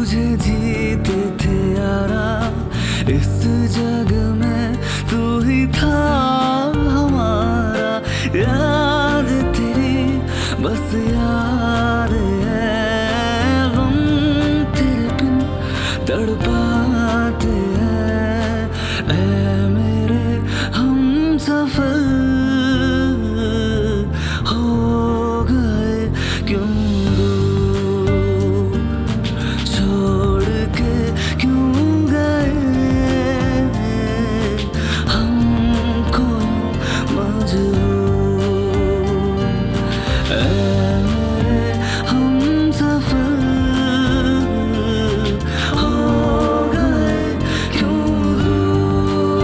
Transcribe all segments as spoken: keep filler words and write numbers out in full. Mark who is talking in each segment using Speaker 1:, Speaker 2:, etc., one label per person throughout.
Speaker 1: तुझे जीते थे यारा, इस जग में तू ही था हमारा। याद तेरी बस याद है, गम तेरे बिन तड़पाते हैं। ऐ मेरे हमसफर हो गए क्यों दूर, छोड़ के क्यों गए हमको मजबूर। ऐ मेरे हमसफर हो गए क्यों दूर।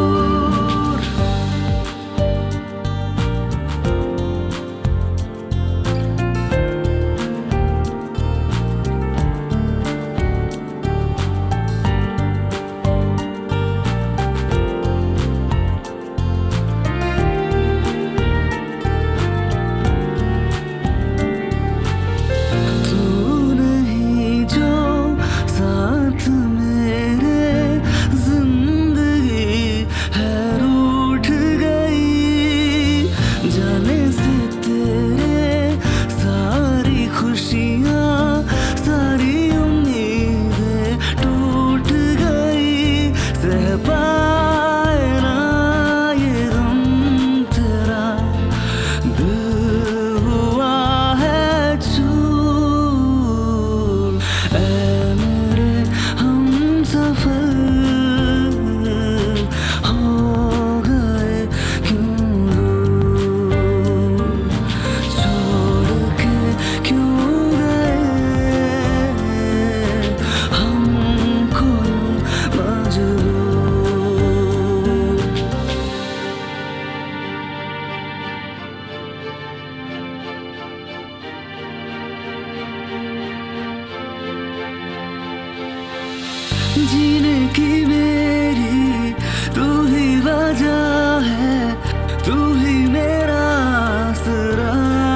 Speaker 1: जीने की मेरी तू ही वजह है, तू ही मेरा आसरा।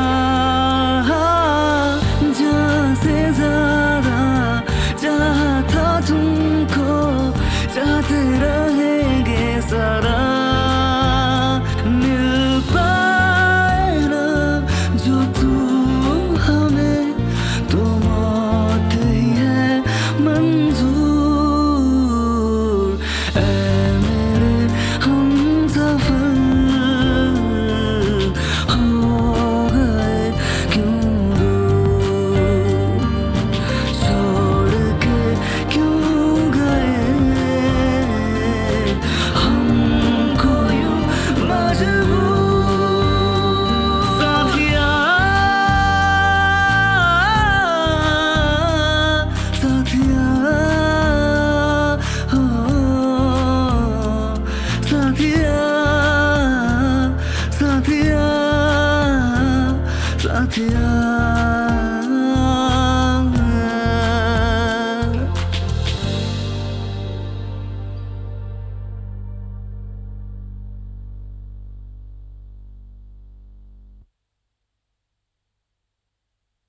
Speaker 1: जान से ज्यादा चाहा था तुमको, चाहते रहेंगे सारा। मिल पाए ना जो तू हमें, तो मौत ही है मंजूर। Sathia, Sathia,